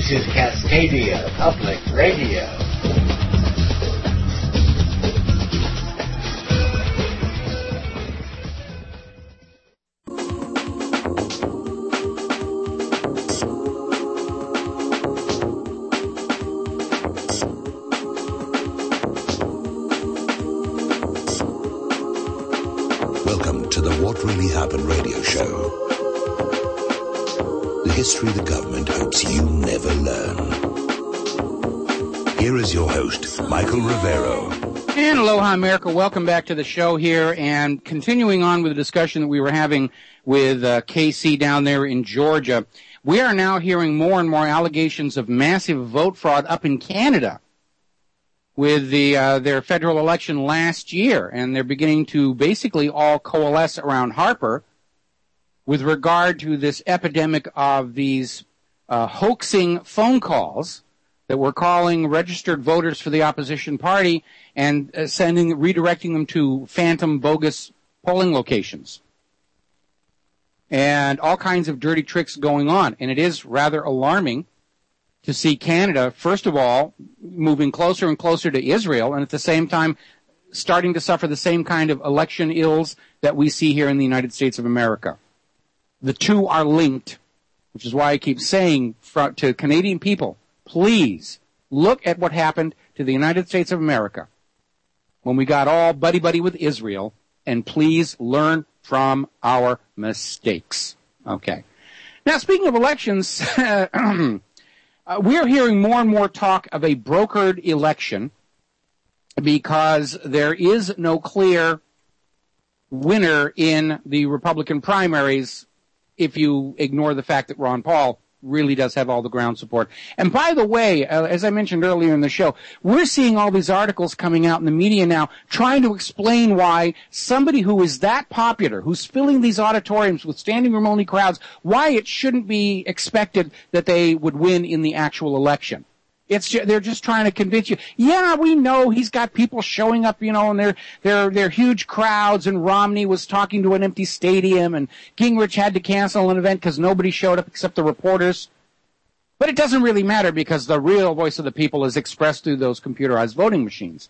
This is Cascadia Public Radio. Welcome to the What Really Happened radio show. The history the government hopes you never learn. Here is your host, Michael Rivero. And aloha, America. Welcome back to the show here. And continuing on with the discussion that we were having with KC down there in Georgia, we are now hearing more and more allegations of massive vote fraud up in Canada with their federal election last year. And they're beginning to basically all coalesce around Harper with regard to this epidemic of these hoaxing phone calls that were calling registered voters for the opposition party and redirecting them to phantom bogus polling locations. And all kinds of dirty tricks going on. And it is rather alarming to see Canada, first of all, moving closer and closer to Israel, and at the same time starting to suffer the same kind of election ills that we see here in the United States of America. The two are linked, which is why I keep saying to Canadian people, please look at what happened to the United States of America when we got all buddy-buddy with Israel, and please learn from our mistakes. Okay. Now, speaking of elections, we're hearing more and more talk of a brokered election because there is no clear winner in the Republican primaries if you ignore the fact that Ron Paul really does have all the ground support. And by the way, as I mentioned earlier in the show, we're seeing all these articles coming out in the media now trying to explain why somebody who is that popular, who's filling these auditoriums with standing room only crowds, why it shouldn't be expected that they would win in the actual election. They're just trying to convince you. Yeah, we know he's got people showing up, and they're huge crowds, and Romney was talking to an empty stadium, and Gingrich had to cancel an event because nobody showed up except the reporters. But it doesn't really matter because the real voice of the people is expressed through those computerized voting machines.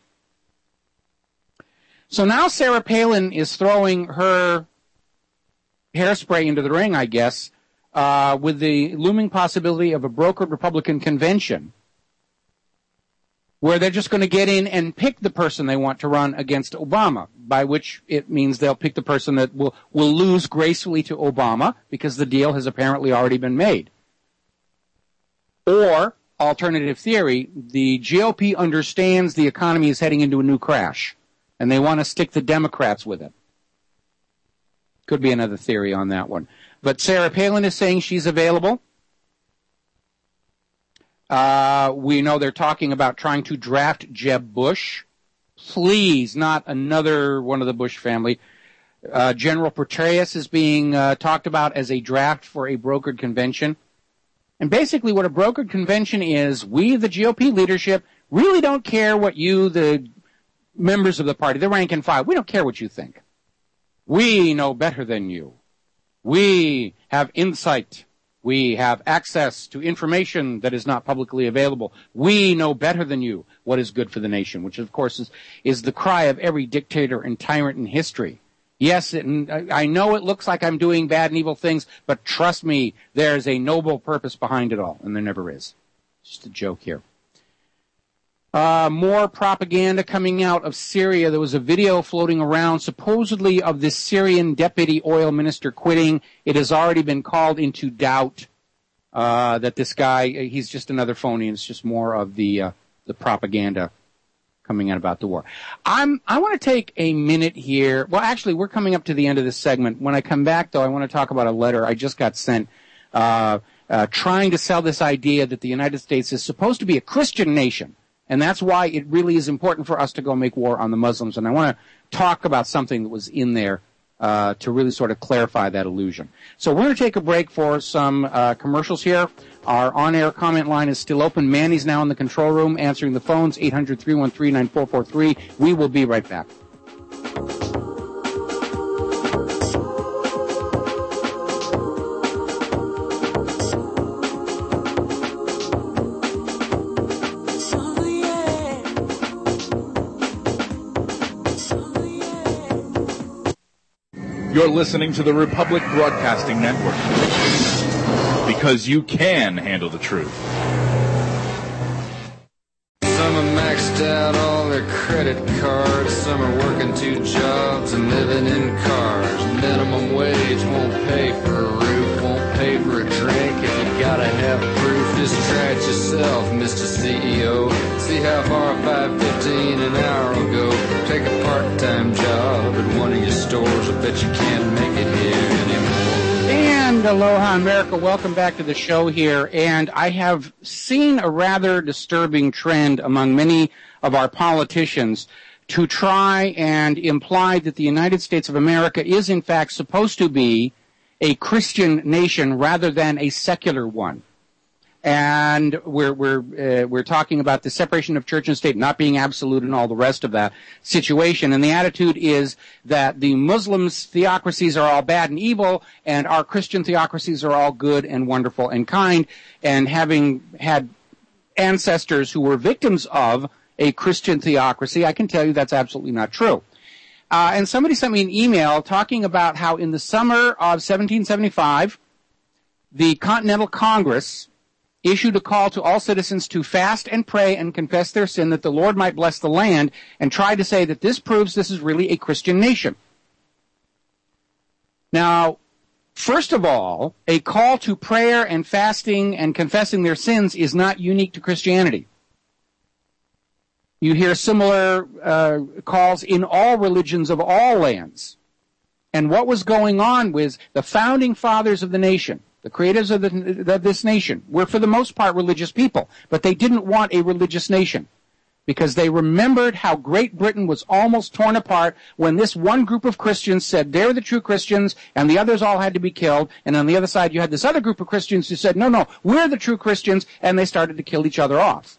So now Sarah Palin is throwing her hairspray into the ring, I guess, with the looming possibility of a brokered Republican convention, where they're just going to get in and pick the person they want to run against Obama, by which it means they'll pick the person that will lose gracefully to Obama because the deal has apparently already been made. Or, alternative theory, the GOP understands the economy is heading into a new crash, and they want to stick the Democrats with it. Could be another theory on that one. But Sarah Palin is saying she's available. We know they're talking about trying to draft Jeb Bush. Please, not another one of the Bush family. General Petraeus is being talked about as a draft for a brokered convention. And basically what a brokered convention is, we, the GOP leadership, really don't care what you, the members of the party, the rank and file, we don't care what you think. We know better than you. We have insight. We have access to information that is not publicly available. We know better than you what is good for the nation, which, of course, is the cry of every dictator and tyrant in history. Yes, I know it looks like I'm doing bad and evil things, but trust me, there's a noble purpose behind it all, and there never is. Just a joke here. More propaganda coming out of Syria. There was a video floating around supposedly of this Syrian deputy oil minister quitting. It has already been called into doubt that this guy, he's just another phony, and it's just more of the propaganda coming out about the war. I want to take a minute here. Well, actually, we're coming up to the end of this segment. When I come back, though, I want to talk about a letter I just got sent trying to sell this idea that the United States is supposed to be a Christian nation. And that's why it really is important for us to go make war on the Muslims. And I want to talk about something that was in there to really sort of clarify that illusion. So we're going to take a break for some commercials here. Our on-air comment line is still open. Manny's now in the control room answering the phones, 800-313-9443. We will be right back. You're listening to the Republic Broadcasting Network. Because you can handle the truth. Some are maxed out on their credit cards. Some are working 2 jobs and living in cars. Minimum wage won't pay for a roof, won't pay for a drink. If you gotta have proof, just try it yourself, Mr. CEO. See how far 5.15 an hour will go. Take a part-time job at one of your stores. I bet you can't make it here anymore. And aloha, America. Welcome back to the show here. And I have seen a rather disturbing trend among many of our politicians to try and imply that the United States of America is, in fact, supposed to be a Christian nation rather than a secular one. And we're talking about the separation of church and state not being absolute and all the rest of that situation. And the attitude is that the Muslims' theocracies are all bad and evil, and our Christian theocracies are all good and wonderful and kind. And having had ancestors who were victims of a Christian theocracy, I can tell you that's absolutely not true. And somebody sent me an email talking about how in the summer of 1775, the Continental Congress issued a call to all citizens to fast and pray and confess their sin that the Lord might bless the land, and tried to say that this proves this is really a Christian nation. Now, first of all, a call to prayer and fasting and confessing their sins is not unique to Christianity. You hear similar calls in all religions of all lands. And what was going on was the founding fathers of the nation, the creators of this nation, were for the most part religious people, but they didn't want a religious nation because they remembered how Great Britain was almost torn apart when this one group of Christians said they're the true Christians and the others all had to be killed, and on the other side you had this other group of Christians who said, no, we're the true Christians, and they started to kill each other off.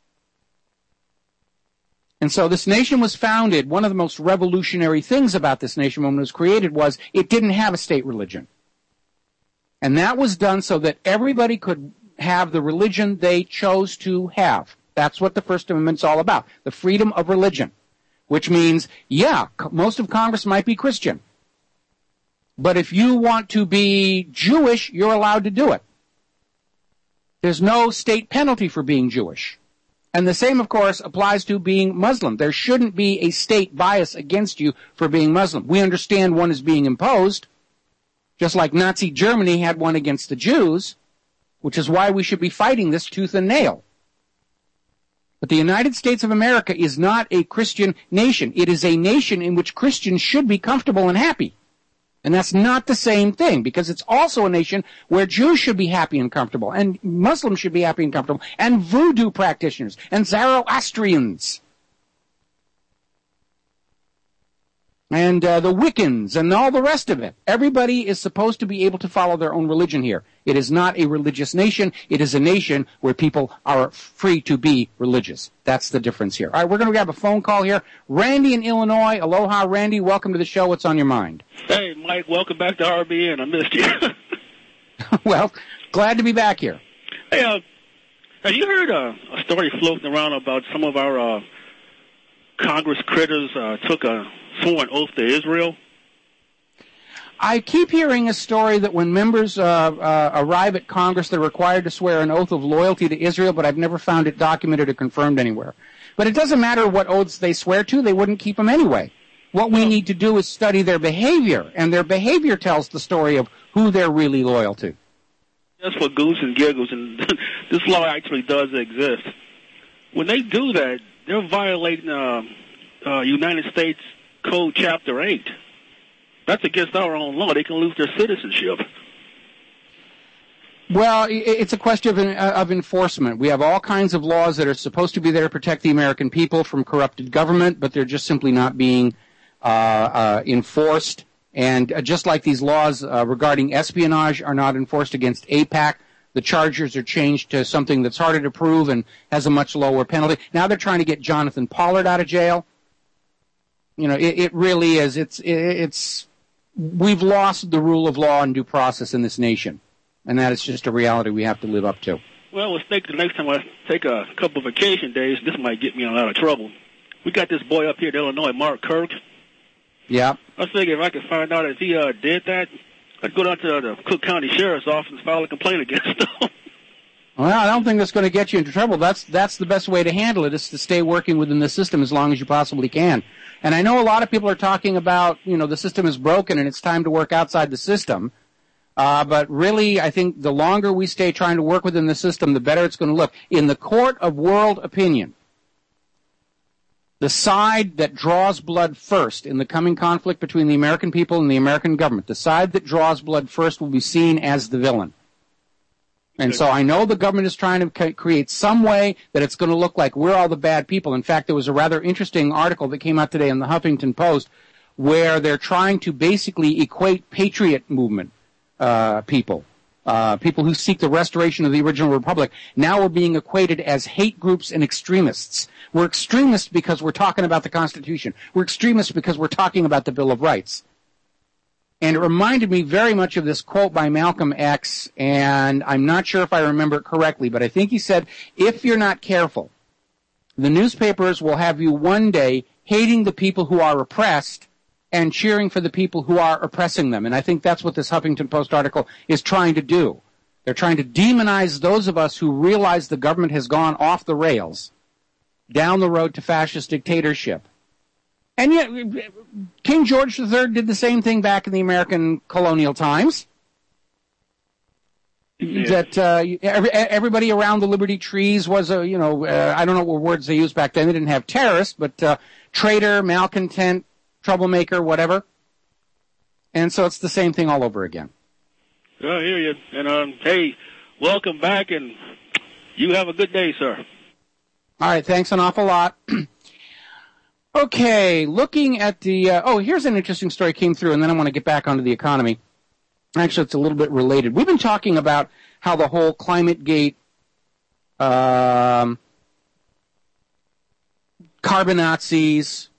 And so this nation was founded. One of the most revolutionary things about this nation when it was created was it didn't have a state religion. And that was done so that everybody could have the religion they chose to have. That's what the First Amendment's all about, the freedom of religion, which means, most of Congress might be Christian. But if you want to be Jewish, you're allowed to do it. There's no state penalty for being Jewish. And the same, of course, applies to being Muslim. There shouldn't be a state bias against you for being Muslim. We understand one is being imposed, just like Nazi Germany had one against the Jews, which is why we should be fighting this tooth and nail. But the United States of America is not a Christian nation. It is a nation in which Christians should be comfortable and happy. And that's not the same thing, because it's also a nation where Jews should be happy and comfortable, and Muslims should be happy and comfortable, and voodoo practitioners, and Zoroastrians, and the Wiccans, and all the rest of it. Everybody is supposed to be able to follow their own religion here. It is not a religious nation. It is a nation where people are free to be religious. That's the difference here. All right, we're going to grab a phone call here. Randy in Illinois. Aloha, Randy. Welcome to the show. What's on your mind? Hey, Mike. Welcome back to RBN. I missed you. Well, glad to be back here. Hey, have you heard a story floating around about some of our Congress critters took a sworn oath to Israel? I keep hearing a story that when members arrive at Congress, they're required to swear an oath of loyalty to Israel, but I've never found it documented or confirmed anywhere. But it doesn't matter what oaths they swear to, they wouldn't keep them anyway. What we need to do is study their behavior, and their behavior tells the story of who they're really loyal to. Just for goose and giggles, and this law actually does exist. When they do that, they're violating United States Code Chapter 8. That's against our own law. They can lose their citizenship. Well, it's a question of enforcement. We have all kinds of laws that are supposed to be there to protect the American people from corrupted government, but they're just simply not being enforced. And just like these laws regarding espionage are not enforced against AIPAC, the charges are changed to something that's harder to prove and has a much lower penalty. Now they're trying to get Jonathan Pollard out of jail. You know, it really is. We've lost the rule of law and due process in this nation, and that is just a reality we have to live up to. Well, let's think the next time I take a couple of vacation days, this might get me in a lot of trouble. We got this boy up here in Illinois, Mark Kirk. Yeah. I was thinking if I could find out if he did that, I'd go down to the Cook County Sheriff's Office and file a complaint against him. Well, I don't think that's going to get you into trouble. That's the best way to handle it, is to stay working within the system as long as you possibly can. And I know a lot of people are talking about, the system is broken and it's time to work outside the system. But really, I think the longer we stay trying to work within the system, the better it's going to look. In the court of world opinion, the side that draws blood first in the coming conflict between the American people and the American government, the side that draws blood first will be seen as the villain. And so I know the government is trying to create some way that it's going to look like we're all the bad people. In fact, there was a rather interesting article that came out today in the Huffington Post where they're trying to basically equate patriot movement people who seek the restoration of the original republic. Now we're being equated as hate groups and extremists. We're extremists because we're talking about the Constitution. We're extremists because we're talking about the Bill of Rights. And it reminded me very much of this quote by Malcolm X, and I'm not sure if I remember it correctly, but I think he said, if you're not careful, the newspapers will have you one day hating the people who are oppressed and cheering for the people who are oppressing them. And I think that's what this Huffington Post article is trying to do. They're trying to demonize those of us who realize the government has gone off the rails, down the road to fascist dictatorship. And yet, King George III did the same thing back in the American colonial times. Yeah. That everybody around the Liberty Trees was I don't know what words they used back then. They didn't have terrorist, but traitor, malcontent, troublemaker, whatever. And so it's the same thing all over again. I hear you. And hey, welcome back, and you have a good day, sir. All right, thanks an awful lot. Okay, looking at the, here's an interesting story came through, and then I want to get back onto the economy. Actually, it's a little bit related. We've been talking about how the whole ClimateGate, carbon Nazis,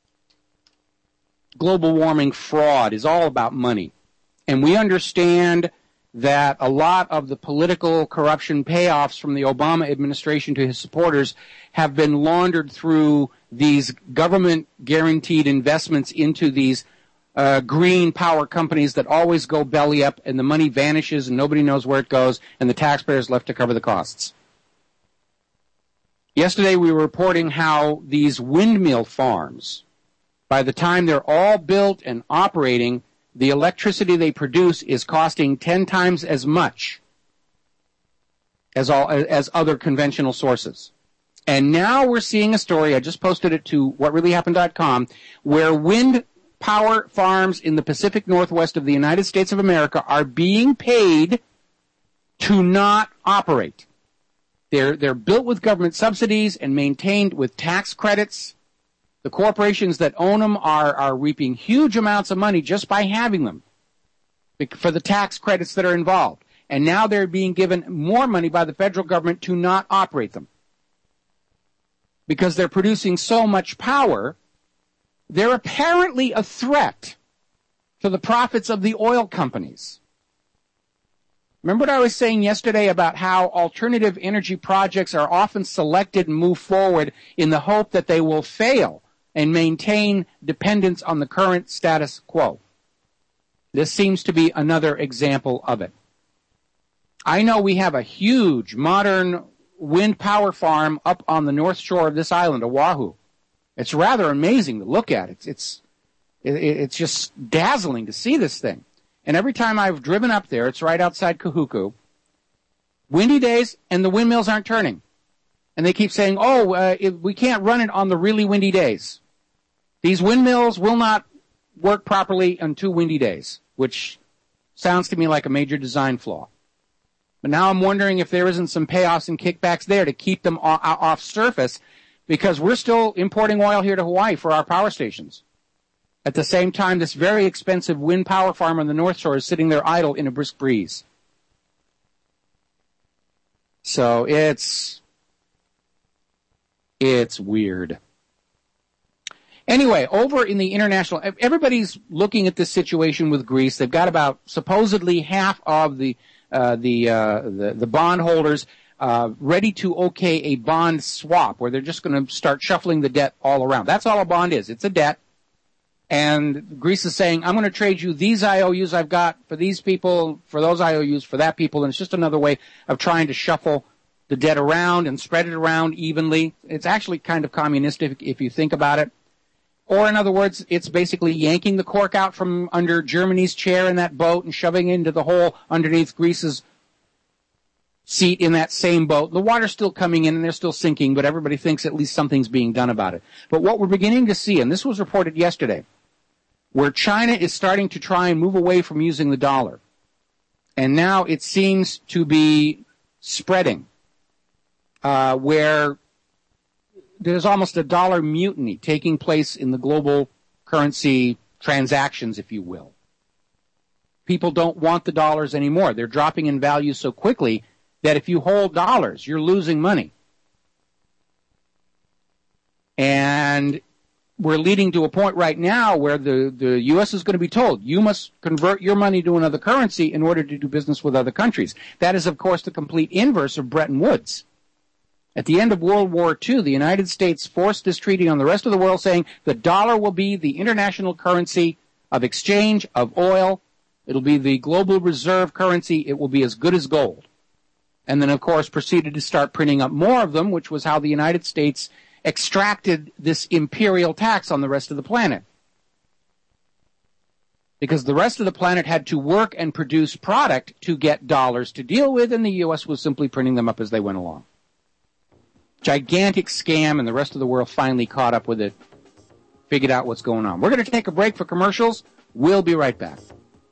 global warming fraud is all about money. And we understand that a lot of the political corruption payoffs from the Obama administration to his supporters have been laundered through these government-guaranteed investments into these green power companies that always go belly up, and the money vanishes and nobody knows where it goes, and the taxpayers left to cover the costs. Yesterday we were reporting how these windmill farms, by the time they're all built and operating, the electricity they produce is costing 10 times as much as other conventional sources. And now we're seeing a story, I just posted it to whatreallyhappened.com, where wind power farms in the Pacific Northwest of the United States of America are being paid to not operate. They're built with government subsidies and maintained with tax credits. The corporations that own them are reaping huge amounts of money just by having them for the tax credits that are involved. And now they're being given more money by the federal government to not operate them. Because they're producing so much power, they're apparently a threat to the profits of the oil companies. Remember what I was saying yesterday about how alternative energy projects are often selected and move forward in the hope that they will fail and maintain dependence on the current status quo. This seems to be another example of it. I know we have a huge modern wind power farm up on the north shore of this island, Oahu. It's rather amazing to look at. It's just dazzling to see this thing. And every time I've driven up there, it's right outside Kahuku, windy days, and the windmills aren't turning. And they keep saying, we can't run it on the really windy days. These windmills will not work properly on 2 windy days, which sounds to me like a major design flaw. But now I'm wondering if there isn't some payoffs and kickbacks there to keep them off surface, because we're still importing oil here to Hawaii for our power stations. At the same time, this very expensive wind power farm on the North Shore is sitting there idle in a brisk breeze. So it's weird. Anyway, over in the international, everybody's looking at this situation with Greece. They've got about supposedly half of the bondholders ready to okay a bond swap, where they're just going to start shuffling the debt all around. That's all a bond is. It's a debt. And Greece is saying, I'm going to trade you these IOUs I've got for these people, for those IOUs, for that people. And it's just another way of trying to shuffle the debt around and spread it around evenly. It's actually kind of communistic if you think about it. Or in other words, it's basically yanking the cork out from under Germany's chair in that boat and shoving it into the hole underneath Greece's seat in that same boat. The water's still coming in and they're still sinking, but everybody thinks at least something's being done about it. But what we're beginning to see, and this was reported yesterday, where China is starting to try and move away from using the dollar. And now it seems to be spreading, where there's almost a dollar mutiny taking place in the global currency transactions, if you will. People don't want the dollars anymore. They're dropping in value so quickly that if you hold dollars, you're losing money. And we're leading to a point right now where the U.S. is going to be told, you must convert your money to another currency in order to do business with other countries. That is, of course, the complete inverse of Bretton Woods. At the end of World War II, the United States forced this treaty on the rest of the world, saying the dollar will be the international currency of exchange of oil. It'll be the global reserve currency. It will be as good as gold. And then, of course, proceeded to start printing up more of them, which was how the United States extracted this imperial tax on the rest of the planet. Because the rest of the planet had to work and produce product to get dollars to deal with, and the U.S. was simply printing them up as they went along. Gigantic scam, and the rest of the world finally caught up with it, figured out what's going on. We're going to take a break for commercials. We'll be right back.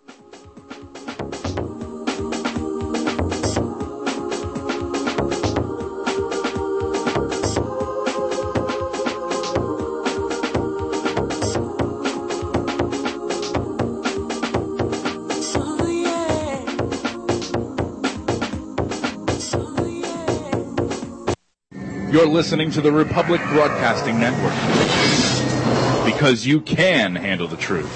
You're listening to the Republic Broadcasting Network, because you can handle the truth.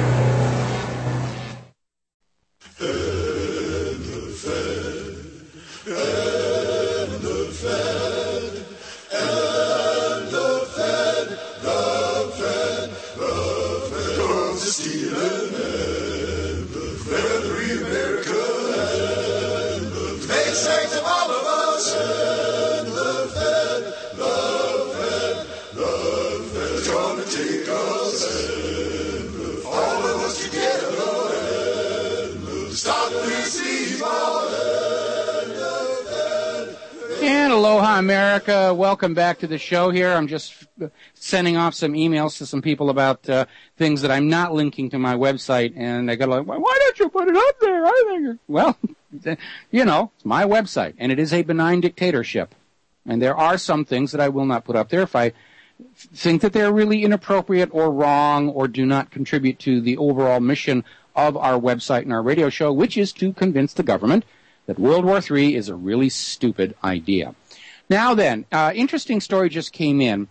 America, welcome back to the show here. I'm just sending off some emails to some people about things that I'm not linking to my website, and I got like, why don't you put it up there? I think, well, you know, it's my website, and it is a benign dictatorship, and there are some things that I will not put up there if I think that they're really inappropriate or wrong or do not contribute to the overall mission of our website and our radio show, which is to convince the government that World War III is a really stupid idea. Now then, interesting story just came in.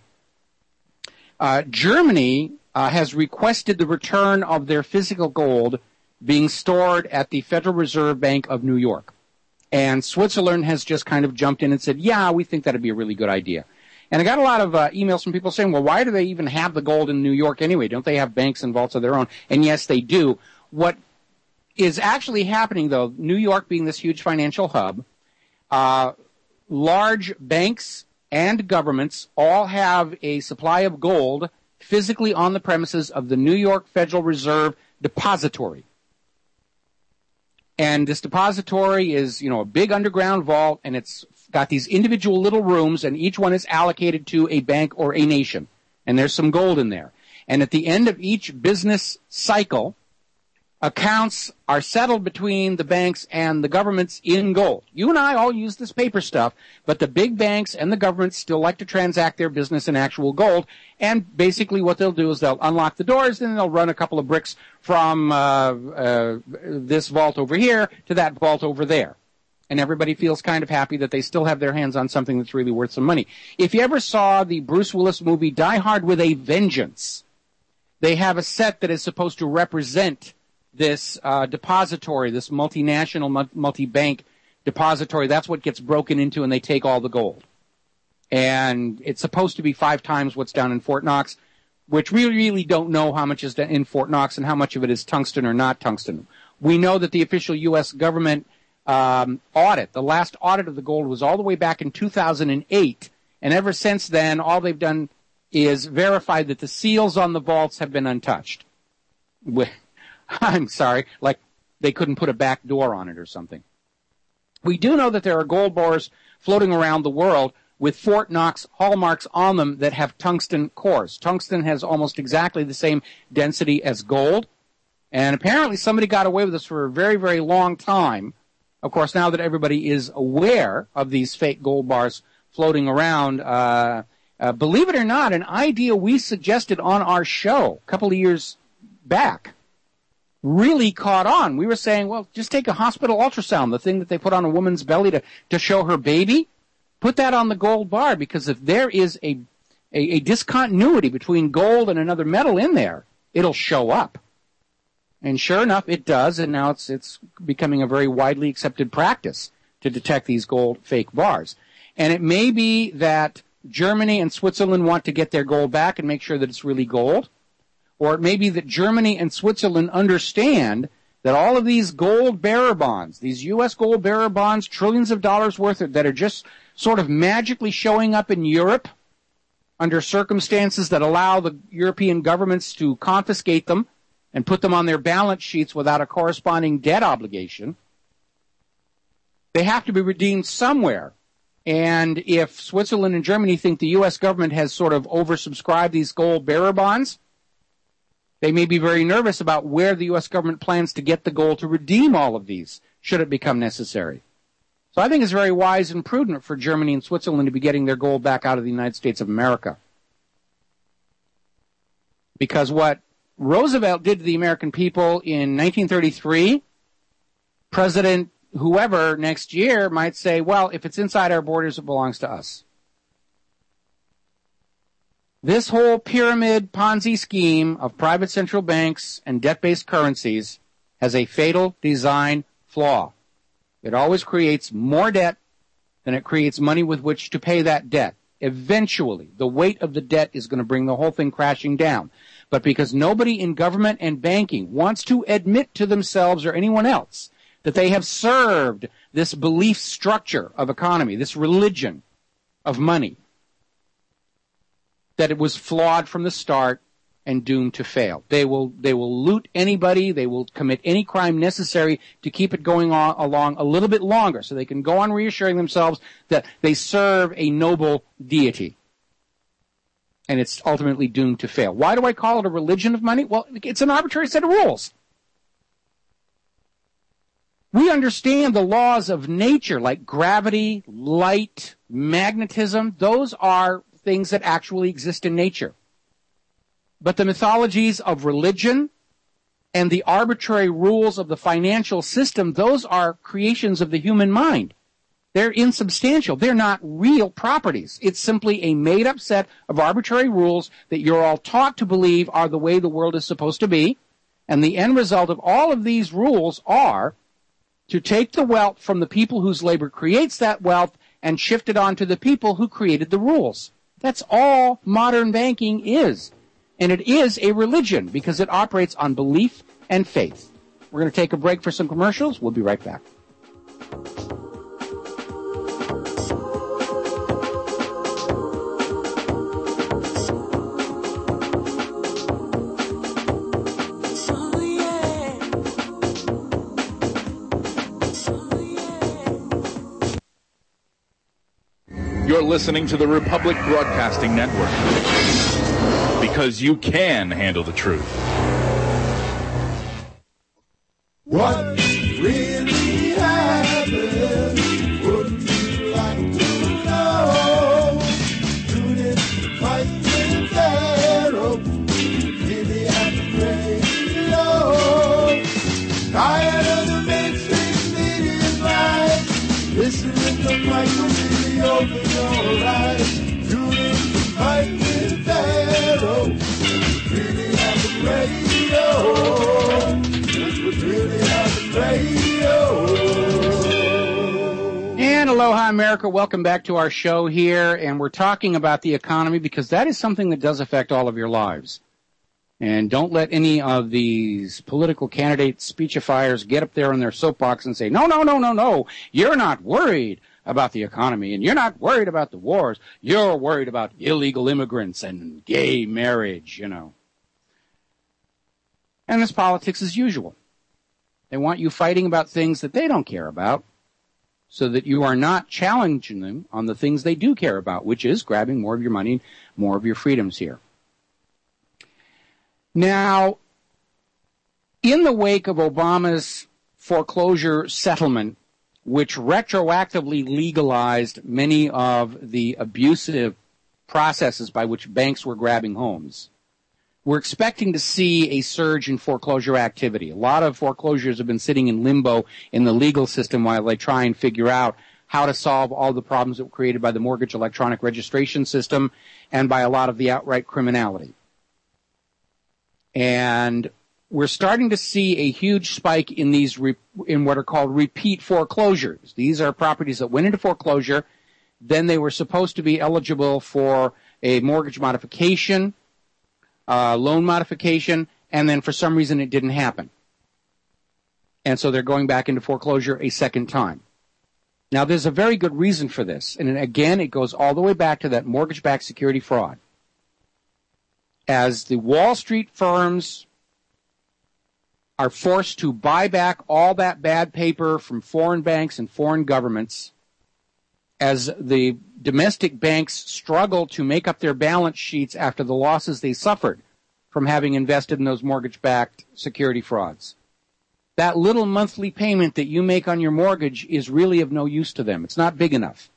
Germany has requested the return of their physical gold being stored at the Federal Reserve Bank of New York. And Switzerland has just kind of jumped in and said, yeah, we think that would be a really good idea. And I got a lot of emails from people saying, well, why do they even have the gold in New York anyway? Don't they have banks and vaults of their own? And yes, they do. What is actually happening, though, New York being this huge financial hub, large banks and governments all have a supply of gold physically on the premises of the New York Federal Reserve Depository. And this depository is, you know, a big underground vault, and it's got these individual little rooms, and each one is allocated to a bank or a nation. And there's some gold in there. And at the end of each business cycle, accounts are settled between the banks and the governments in gold. You and I all use this paper stuff, but the big banks and the governments still like to transact their business in actual gold. And basically what they'll do is they'll unlock the doors, and they'll run a couple of bricks from this vault over here to that vault over there. And everybody feels kind of happy that they still have their hands on something that's really worth some money. If you ever saw the Bruce Willis movie Die Hard with a Vengeance, they have a set that is supposed to represent this depository, this multinational, multi-bank depository. That's what gets broken into, and they take all the gold. And it's supposed to be 5 times what's down in Fort Knox. which we really don't know how much is in Fort Knox and how much of it is tungsten or not tungsten. We know that the official U.S. government audit, the last audit of the gold was all the way back in 2008, and ever since then, all they've done is verify that the seals on the vaults have been untouched. I'm sorry, like they couldn't put a back door on it or something. We do know that there are gold bars floating around the world with Fort Knox hallmarks on them that have tungsten cores. Tungsten has almost exactly the same density as gold. And apparently somebody got away with this for a very, very long time. Of course, now that everybody is aware of these fake gold bars floating around, believe it or not, an idea we suggested on our show a couple of years back really caught on. We were saying, well, just take a hospital ultrasound, the thing that they put on a woman's belly to show her baby. Put that on the gold bar, because if there is a discontinuity between gold and another metal in there, it'll show up. And sure enough, it does, and now it's becoming a very widely accepted practice to detect these gold fake bars. And it may be that Germany and Switzerland want to get their gold back and make sure that it's really gold, or it may be that Germany and Switzerland understand that all of these gold bearer bonds, these U.S. gold bearer bonds, trillions of dollars worth that are just sort of magically showing up in Europe under circumstances that allow the European governments to confiscate them and put them on their balance sheets without a corresponding debt obligation. They have to be redeemed somewhere. And if Switzerland and Germany think the U.S. government has sort of oversubscribed these gold bearer bonds, they may be very nervous about where the U.S. government plans to get the gold to redeem all of these, should it become necessary. So I think it's very wise and prudent for Germany and Switzerland to be getting their gold back out of the United States of America. Because what Roosevelt did to the American people in 1933, President whoever next year might say, well, if it's inside our borders, it belongs to us. This whole pyramid Ponzi scheme of private central banks and debt-based currencies has a fatal design flaw. It always creates more debt than it creates money with which to pay that debt. Eventually, the weight of the debt is going to bring the whole thing crashing down. But because nobody in government and banking wants to admit to themselves or anyone else that they have served this belief structure of economy, this religion of money, that it was flawed from the start and doomed to fail. They will loot anybody. They will commit any crime necessary to keep it going on along a little bit longer, so they can go on reassuring themselves that they serve a noble deity. And it's ultimately doomed to fail. Why do I call it a religion of money? Well, it's an arbitrary set of rules. We understand the laws of nature, like gravity, light, magnetism. Those are things that actually exist in nature. But the mythologies of religion and the arbitrary rules of the financial system, those are creations of the human mind. They're insubstantial. They're not real properties. It's simply a made-up set of arbitrary rules that you're all taught to believe are the way the world is supposed to be. And the end result of all of these rules are to take the wealth from the people whose labor creates that wealth and shift it on to the people who created the rules. That's all modern banking is. And it is a religion because it operates on belief and faith. We're going to take a break for some commercials. We'll be right back. You're listening to the Republic Broadcasting Network, because you can handle the truth. What really happened? Wouldn't you like to know? Tune in to Mike and Pharaoh, really happy radio. Tired of the mainstream media's lies? Listening to Mike will be open your eyes. Tune in to Mike and Pharaoh, really happy radio. Really happy Aloha, America. Welcome back to our show here, and we're talking about the economy because that is something that does affect all of your lives. And don't let any of these political candidate speechifiers get up there on their soapbox and say, no, you're not worried about the economy, and you're not worried about the wars. You're worried about illegal immigrants and gay marriage, you know. And it's politics as usual. They want you fighting about things that they don't care about, so that you are not challenging them on the things they do care about, which is grabbing more of your money, more of your freedoms here. Now, in the wake of Obama's foreclosure settlement, which retroactively legalized many of the abusive processes by which banks were grabbing homes, we're expecting to see a surge in foreclosure activity. A lot of foreclosures have been sitting in limbo in the legal system while they try and figure out how to solve all the problems that were created by the mortgage electronic registration system and by a lot of the outright criminality. And we're starting to see a huge spike in these in what are called repeat foreclosures. These are properties that went into foreclosure, then they were supposed to be eligible for a mortgage modification, loan modification, and then for some reason it didn't happen. And so they're going back into foreclosure a second time. Now, there's a very good reason for this. And again, it goes all the way back to that mortgage-backed security fraud. As the Wall Street firms are forced to buy back all that bad paper from foreign banks and foreign governments, as the domestic banks struggle to make up their balance sheets after the losses they suffered from having invested in those mortgage-backed security frauds, that little monthly payment that you make on your mortgage is really of no use to them. It's not big enough.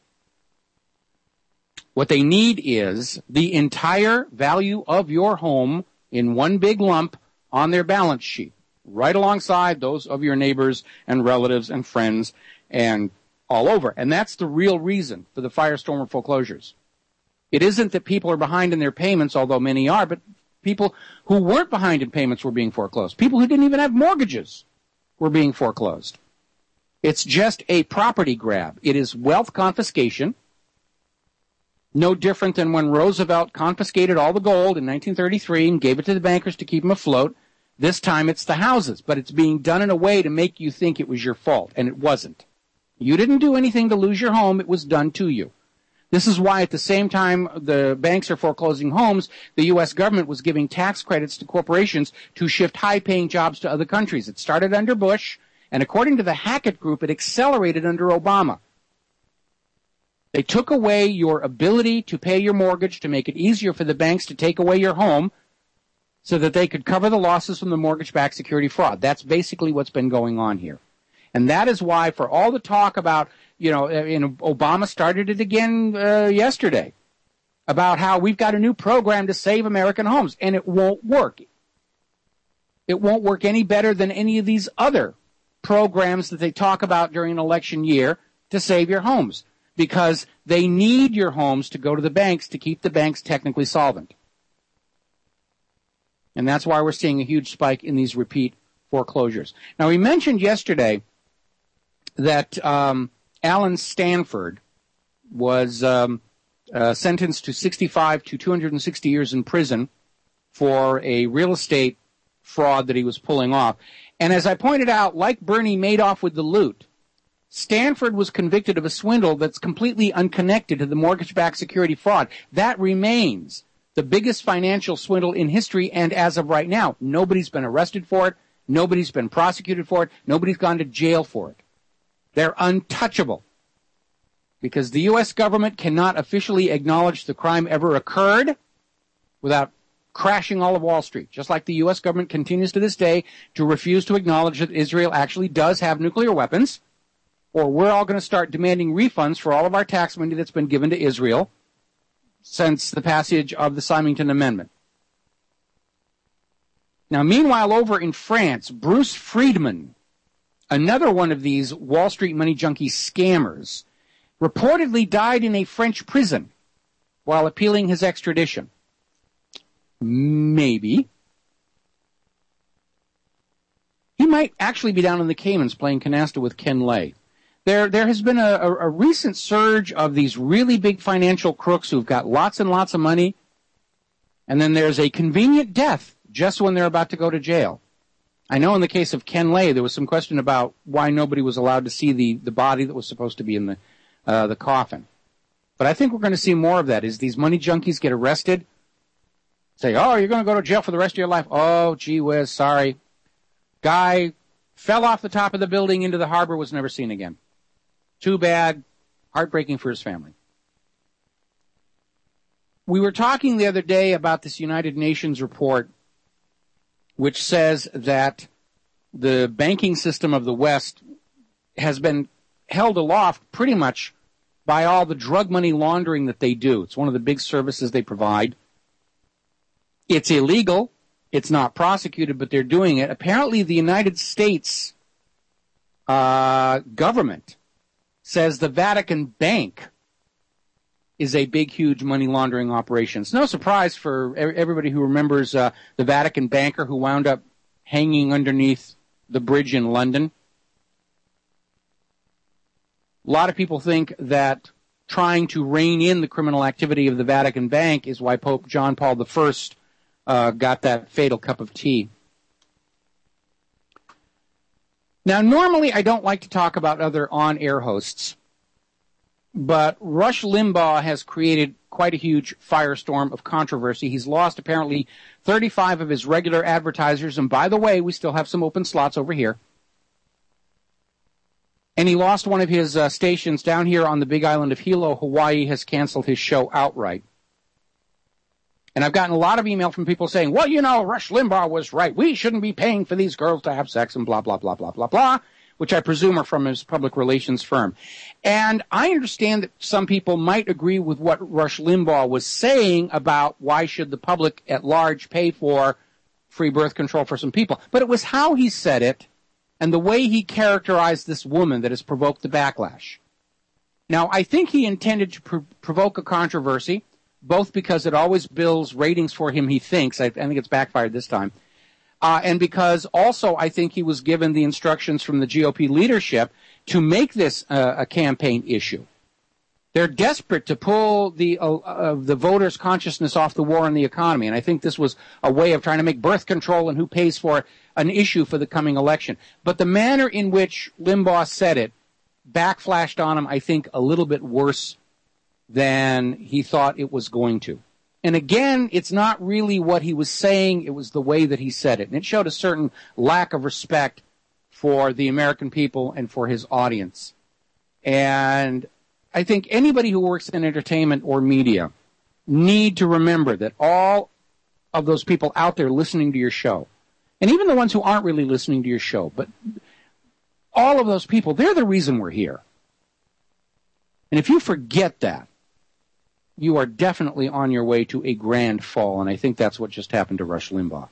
What they need is the entire value of your home in one big lump on their balance sheet, right alongside those of your neighbors and relatives and friends and all over. And that's the real reason for the firestorm of foreclosures. It isn't that people are behind in their payments, although many are, but people who weren't behind in payments were being foreclosed. People who didn't even have mortgages were being foreclosed. It's just a property grab. It is wealth confiscation. No different than when Roosevelt confiscated all the gold in 1933 and gave it to the bankers to keep them afloat. This time it's the houses, but it's being done in a way to make you think it was your fault, and it wasn't. You didn't do anything to lose your home. It was done to you. This is why at the same time the banks are foreclosing homes, the U.S. government was giving tax credits to corporations to shift high-paying jobs to other countries. It started under Bush, and according to the Hackett Group, it accelerated under Obama. They took away your ability to pay your mortgage to make it easier for the banks to take away your home so that they could cover the losses from the mortgage-backed security fraud. That's basically what's been going on here. And that is why, for all the talk about, Obama started it again yesterday, about how we've got a new program to save American homes, and it won't work. It won't work any better than any of these other programs that they talk about during an election year to save your homes, because they need your homes to go to the banks to keep the banks technically solvent. And that's why we're seeing a huge spike in these repeat foreclosures. Now, we mentioned yesterday that Alan Stanford was sentenced to 65 to 260 years in prison for a real estate fraud that he was pulling off. And as I pointed out, like Bernie Madoff with the loot, Stanford was convicted of a swindle that's completely unconnected to the mortgage-backed security fraud. That remains the biggest financial swindle in history, and as of right now, nobody's been arrested for it, nobody's been prosecuted for it, nobody's gone to jail for it. They're untouchable because the U.S. government cannot officially acknowledge the crime ever occurred without crashing all of Wall Street, just like the U.S. government continues to this day to refuse to acknowledge that Israel actually does have nuclear weapons, or we're all going to start demanding refunds for all of our tax money that's been given to Israel since the passage of the Symington Amendment. Now, meanwhile, over in France, Bruce Friedman, another one of these Wall Street money junkie scammers, reportedly died in a French prison while appealing his extradition. Maybe. He might actually be down in the Caymans playing canasta with Ken Lay. There has been a recent surge of these really big financial crooks who've got lots and lots of money, and then there's a convenient death just when they're about to go to jail. I know in the case of Ken Lay, there was some question about why nobody was allowed to see the body that was supposed to be in the coffin. But I think we're going to see more of that as these money junkies get arrested. Say, oh, you're going to go to jail for the rest of your life. Oh, gee whiz, sorry. Guy fell off the top of the building into the harbor, was never seen again. Too bad. Heartbreaking for his family. We were talking the other day about this United Nations report which says that the banking system of the West has been held aloft pretty much by all the drug money laundering that they do. It's one of the big services they provide. It's illegal. It's not prosecuted, but they're doing it. Apparently, the United States government says the Vatican Bank is a big, huge money laundering operation. It's no surprise for everybody who remembers the Vatican banker who wound up hanging underneath the bridge in London. A lot of people think that trying to rein in the criminal activity of the Vatican Bank is why Pope John Paul I got that fatal cup of tea. Now, normally I don't like to talk about other on-air hosts, but Rush Limbaugh has created quite a huge firestorm of controversy. He's lost apparently 35 of his regular advertisers, and by the way, we still have some open slots over here. And he lost one of his stations down here on the big island of Hilo. Hawaii has canceled his show outright. And I've gotten a lot of email from people saying, well, you know, Rush Limbaugh was right. We shouldn't be paying for these girls to have sex and blah, blah, blah, blah, blah, blah, which I presume are from his public relations firm. And I understand that some people might agree with what Rush Limbaugh was saying about why should the public at large pay for free birth control for some people. But it was how he said it and the way he characterized this woman that has provoked the backlash. Now, I think he intended to provoke a controversy, both because it always builds ratings for him, he thinks. I think it's backfired this time. And because also I think he was given the instructions from the GOP leadership to make this a campaign issue. They're desperate to pull the voters' consciousness off the war and the economy. And I think this was a way of trying to make birth control and who pays for it an issue for the coming election. But the manner in which Limbaugh said it backflashed on him, I think, a little bit worse than he thought it was going to. And again, it's not really what he was saying, it was the way that he said it. And it showed a certain lack of respect for the American people and for his audience. And I think anybody who works in entertainment or media need to remember that all of those people out there listening to your show, and even the ones who aren't really listening to your show, but all of those people, they're the reason we're here. And if you forget that, you are definitely on your way to a grand fall, and I think that's what just happened to Rush Limbaugh.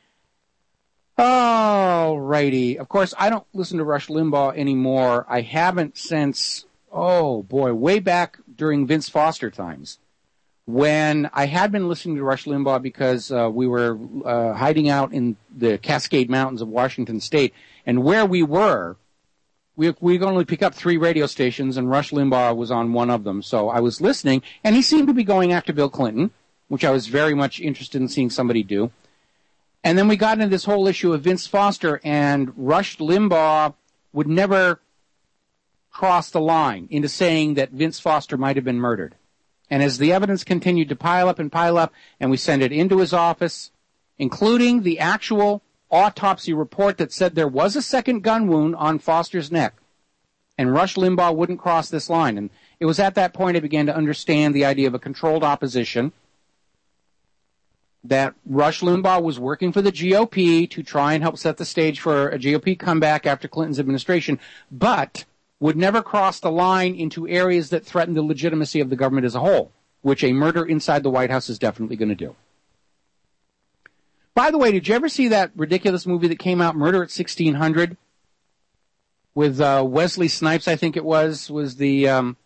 All righty. Of course, I don't listen to Rush Limbaugh anymore. I haven't since, way back during Vince Foster times, when I had been listening to Rush Limbaugh because we were hiding out in the Cascade Mountains of Washington State, and where we were, we could only pick up 3 radio stations, and Rush Limbaugh was on one of them. So I was listening, and he seemed to be going after Bill Clinton, which I was very much interested in seeing somebody do. And then we got into this whole issue of Vince Foster, and Rush Limbaugh would never cross the line into saying that Vince Foster might have been murdered. And as the evidence continued to pile up, and we sent it into his office, including the actual autopsy report that said there was a second gun wound on Foster's neck, and Rush Limbaugh wouldn't cross this line. And it was at that point I began to understand the idea of a controlled opposition, that Rush Limbaugh was working for the GOP to try and help set the stage for a GOP comeback after Clinton's administration, but would never cross the line into areas that threaten the legitimacy of the government as a whole, which a murder inside the White House is definitely going to do. By the way, did you ever see that ridiculous movie that came out, Murder at 1600, with Wesley Snipes? I think it was the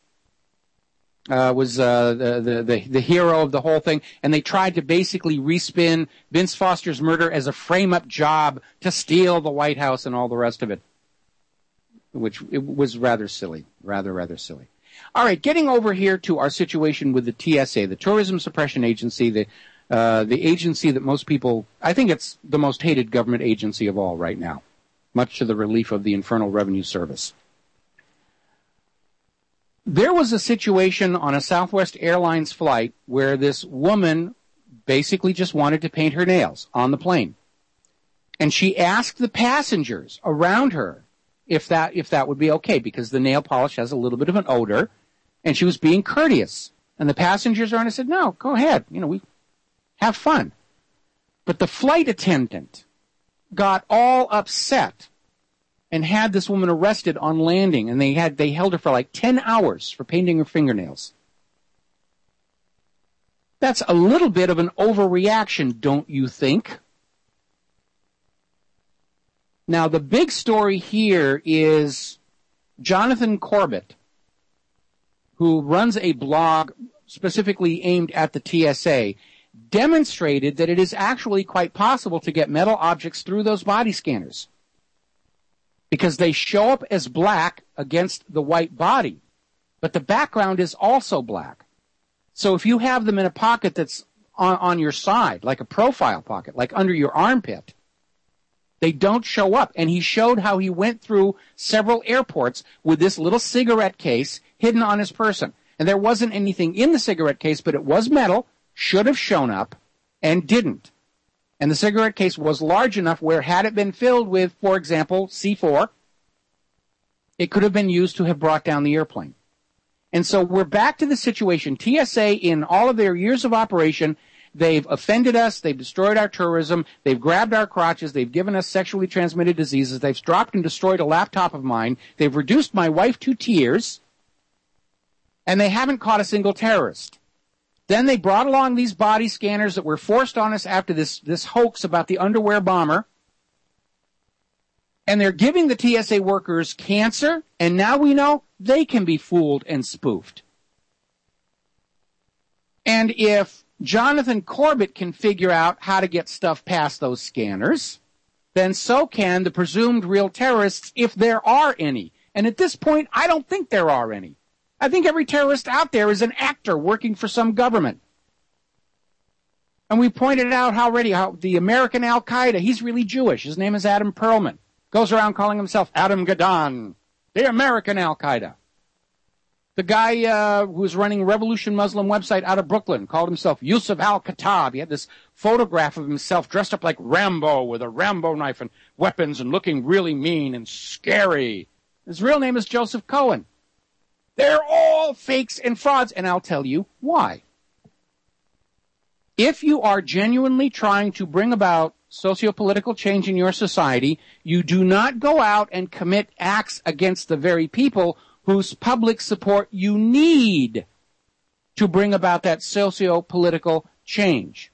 hero of the whole thing, and they tried to basically respin Vince Foster's murder as a frame-up job to steal the White House and all the rest of it. which it was rather silly, rather silly. All right, getting over here to our situation with the TSA, the Tourism Suppression Agency, the agency that most people, I think it's the most hated government agency of all right now, much to the relief of the Internal Revenue Service. There was a situation on a Southwest Airlines flight where this woman basically just wanted to paint her nails on the plane. And she asked the passengers around her if that would be okay, because the nail polish has a little bit of an odor, and she was being courteous. And the passengers around her said, no, go ahead, we have fun. But the flight attendant got all upset and had this woman arrested on landing, and they held her for like 10 hours for painting her fingernails. That's a little bit of an overreaction, don't you think? Now, the big story here is Jonathan Corbett, who runs a blog specifically aimed at the TSA, demonstrated that it is actually quite possible to get metal objects through those body scanners, because they show up as black against the white body, but the background is also black. So if you have them in a pocket that's on your side, like a profile pocket, like under your armpit, they don't show up. And he showed how he went through several airports with this little cigarette case hidden on his person. And there wasn't anything in the cigarette case, but it was metal, should have shown up, and didn't. And the cigarette case was large enough where, had it been filled with, for example, C4, it could have been used to have brought down the airplane. And so we're back to the situation. TSA, in all of their years of operation, they've offended us, they've destroyed our tourism, they've grabbed our crotches, they've given us sexually transmitted diseases, they've dropped and destroyed a laptop of mine, they've reduced my wife to tears, and they haven't caught a single terrorist. Then they brought along these body scanners that were forced on us after this hoax about the underwear bomber, and they're giving the TSA workers cancer, and now we know they can be fooled and spoofed. And if Jonathan Corbett can figure out how to get stuff past those scanners, then so can the presumed real terrorists, if there are any. And at this point, I don't think there are any. I think every terrorist out there is an actor working for some government. And we pointed out how the American Al-Qaeda, he's really Jewish. His name is Adam Perlman. Goes around calling himself Adam Gaddan, the American Al-Qaeda. The guy who was running Revolution Muslim website out of Brooklyn called himself Yusuf al-Khattab. He had this photograph of himself dressed up like Rambo with a Rambo knife and weapons and looking really mean and scary. His real name is Joseph Cohen. They're all fakes and frauds, and I'll tell you why. If you are genuinely trying to bring about socio-political change in your society, you do not go out and commit acts against the very people whose public support you need to bring about that socio-political change.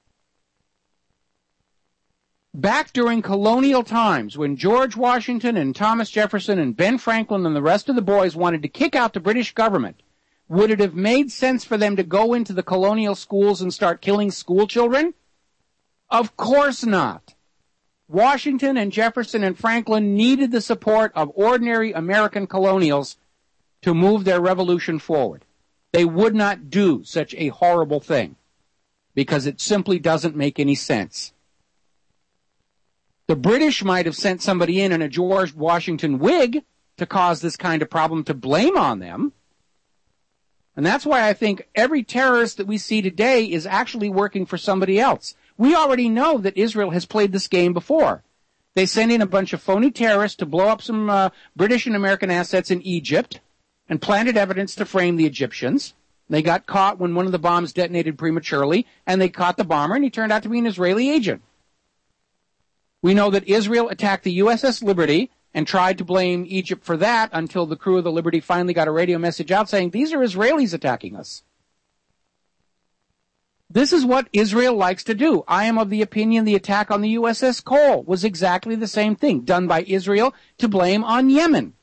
Back during colonial times, when George Washington and Thomas Jefferson and Ben Franklin and the rest of the boys wanted to kick out the British government, would it have made sense for them to go into the colonial schools and start killing school children? Of course not. Washington and Jefferson and Franklin needed the support of ordinary American colonials to move their revolution forward. They would not do such a horrible thing because it simply doesn't make any sense. The British might have sent somebody in a George Washington wig to cause this kind of problem to blame on them. And that's why I think every terrorist that we see today is actually working for somebody else. We already know that Israel has played this game before. They sent in a bunch of phony terrorists to blow up some British and American assets in Egypt and planted evidence to frame the Egyptians. They got caught when one of the bombs detonated prematurely, and they caught the bomber, and he turned out to be an Israeli agent. We know that Israel attacked the USS Liberty and tried to blame Egypt for that until the crew of the Liberty finally got a radio message out saying, these are Israelis attacking us. This is what Israel likes to do. I am of the opinion the attack on the USS Cole was exactly the same thing, done by Israel to blame on Yemen.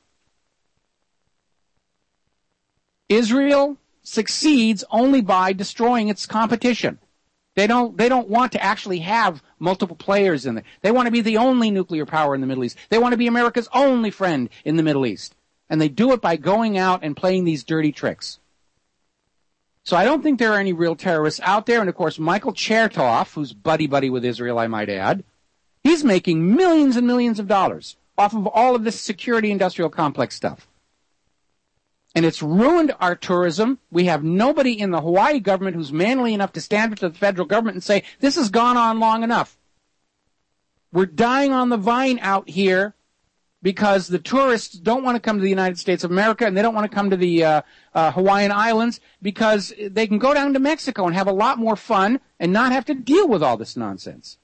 Israel succeeds only by destroying its competition. They don't want to actually have multiple players in there. They want to be the only nuclear power in the Middle East. They want to be America's only friend in the Middle East. And they do it by going out and playing these dirty tricks. So I don't think there are any real terrorists out there. And, of course, Michael Chertoff, who's buddy-buddy with Israel, I might add, he's making millions and millions of dollars off of all of this security industrial complex stuff. And it's ruined our tourism. We have nobody in the Hawaii government who's manly enough to stand up to the federal government and say, this has gone on long enough. We're dying on the vine out here because the tourists don't want to come to the United States of America and they don't want to come to the Hawaiian Islands because they can go down to Mexico and have a lot more fun and not have to deal with all this nonsense.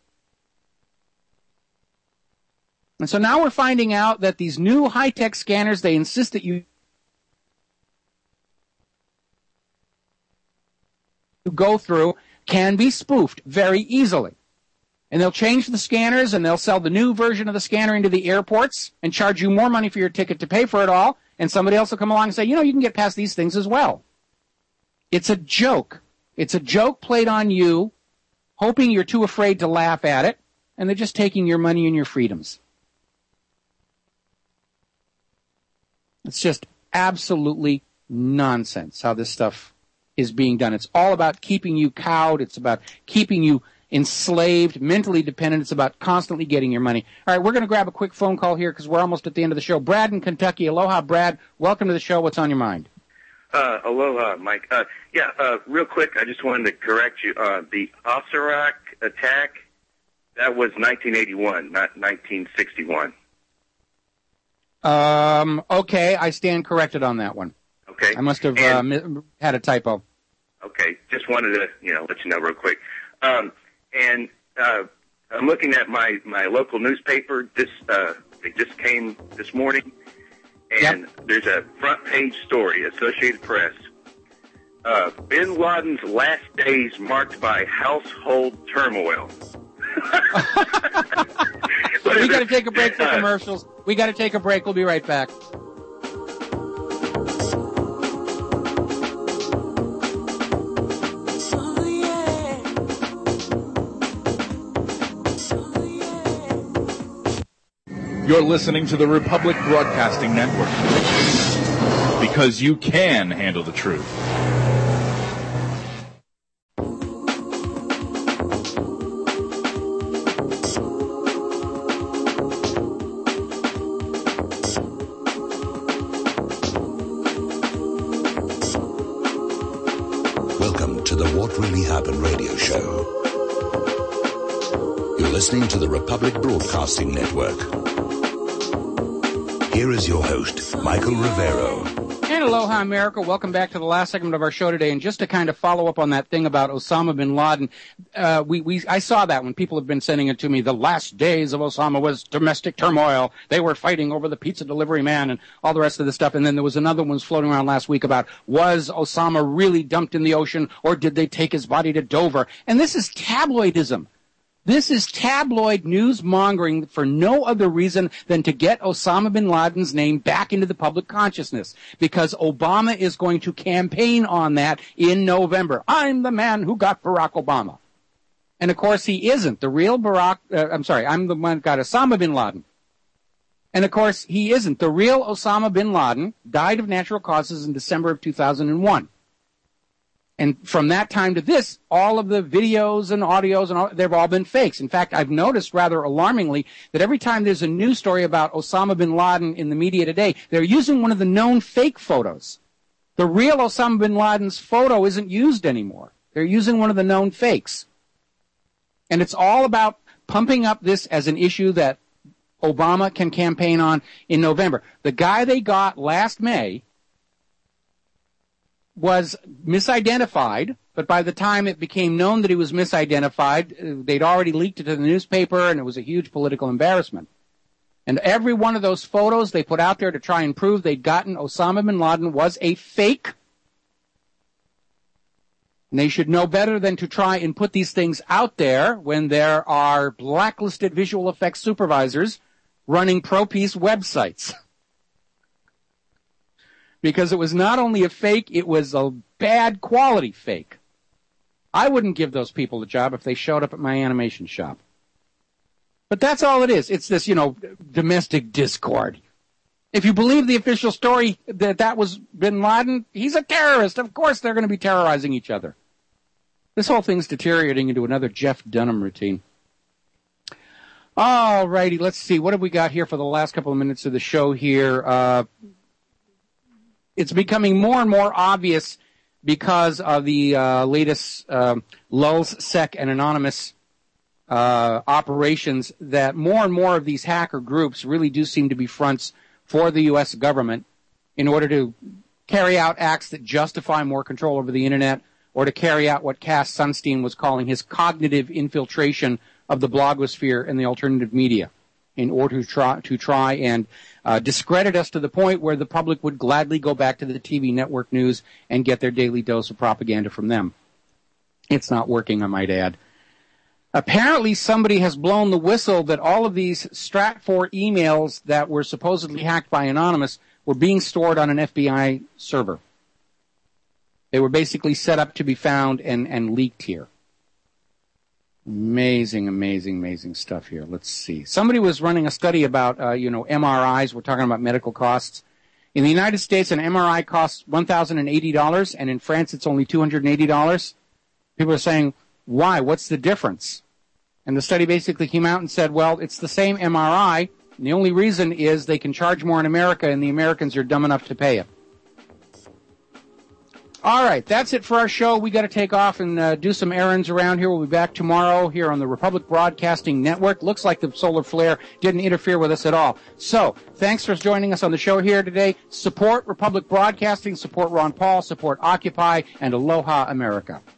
And so now we're finding out that these new high-tech scanners, they insist that you go through can be spoofed very easily. And they'll change the scanners and they'll sell the new version of the scanner into the airports and charge you more money for your ticket to pay for it all. And somebody else will come along and say, you know, you can get past these things as well. It's a joke. It's a joke played on you, hoping you're too afraid to laugh at it, and they're just taking your money and your freedoms. It's just absolutely nonsense how this stuff is being done. It's all about keeping you cowed. It's about keeping you enslaved, mentally dependent. It's about constantly getting your money. All right, we're going to grab a quick phone call here because we're almost at the end of the show. Brad in Kentucky. Aloha, Brad. Welcome to the show. What's on your mind? Aloha, Mike. Real quick, I just wanted to correct you. The Osirak attack, that was 1981, not 1961. Okay, I stand corrected on that one. Okay. I must have had a typo. Okay, just wanted to, let you know real quick. I'm looking at my local newspaper. It just came this morning, and There's a front page story, Associated Press. Bin Laden's last days marked by household turmoil. We got to take a break for commercials. We got to take a break. We'll be right back. You're listening to the Republic Broadcasting Network. Because you can handle the truth. Welcome to the What Really Happened radio show. You're listening to the Republic Broadcasting Network. Here is your host, Michael Rivero. And aloha, America. Welcome back to the last segment of our show today. And just to kind of follow up on that thing about Osama bin Laden, I saw that when people have been sending it to me. The last days of Osama was domestic turmoil. They were fighting over the pizza delivery man and all the rest of the stuff. And then there was another one floating around last week about, was Osama really dumped in the ocean or did they take his body to Dover? And this is tabloidism. This is tabloid news mongering for no other reason than to get Osama bin Laden's name back into the public consciousness, because Obama is going to campaign on that in November. I'm the man who got Barack Obama. And of course he isn't. The real I'm the one who got Osama bin Laden. And of course he isn't. The real Osama bin Laden died of natural causes in December of 2001. And from that time to this, all of the videos and audios and all, they've all been fakes. In fact, I've noticed rather alarmingly that every time there's a news story about Osama bin Laden in the media today, they're using one of the known fake photos. The real Osama bin Laden's photo isn't used anymore. They're using one of the known fakes. And it's all about pumping up this as an issue that Obama can campaign on in November. The guy they got last May was misidentified, but by the time it became known that he was misidentified, they'd already leaked it to the newspaper, and it was a huge political embarrassment. And every one of those photos they put out there to try and prove they'd gotten Osama bin Laden was a fake. And they should know better than to try and put these things out there when there are blacklisted visual effects supervisors running pro-peace websites. Because it was not only a fake, it was a bad quality fake. I wouldn't give those people a job if they showed up at my animation shop. But that's all it is. It's this, domestic discord. If you believe the official story that was bin Laden, he's a terrorist. Of course they're going to be terrorizing each other. This whole thing's deteriorating into another Jeff Dunham routine. All righty, let's see. What have we got here for the last couple of minutes of the show here? It's becoming more and more obvious because of the latest LulzSec and Anonymous operations that more and more of these hacker groups really do seem to be fronts for the U.S. government in order to carry out acts that justify more control over the Internet or to carry out what Cass Sunstein was calling his cognitive infiltration of the blogosphere and the alternative media in order to try and discredit us to the point where the public would gladly go back to the TV network news and get their daily dose of propaganda from them. It's not working, I might add. Apparently somebody has blown the whistle that all of these Stratfor emails that were supposedly hacked by Anonymous were being stored on an FBI server. They were basically set up to be found and leaked here. Amazing, amazing, amazing stuff here. Let's see. Somebody was running a study about, MRIs. We're talking about medical costs. In the United States, an MRI costs $1,080, and in France, it's only $280. People are saying, why? What's the difference? And the study basically came out and said, well, it's the same MRI. And the only reason is they can charge more in America, and the Americans are dumb enough to pay it. All right, that's it for our show. We got to take off and do some errands around here. We'll be back tomorrow here on the Republic Broadcasting Network. Looks like the solar flare didn't interfere with us at all. So, thanks for joining us on the show here today. Support Republic Broadcasting, support Ron Paul, support Occupy, and Aloha America.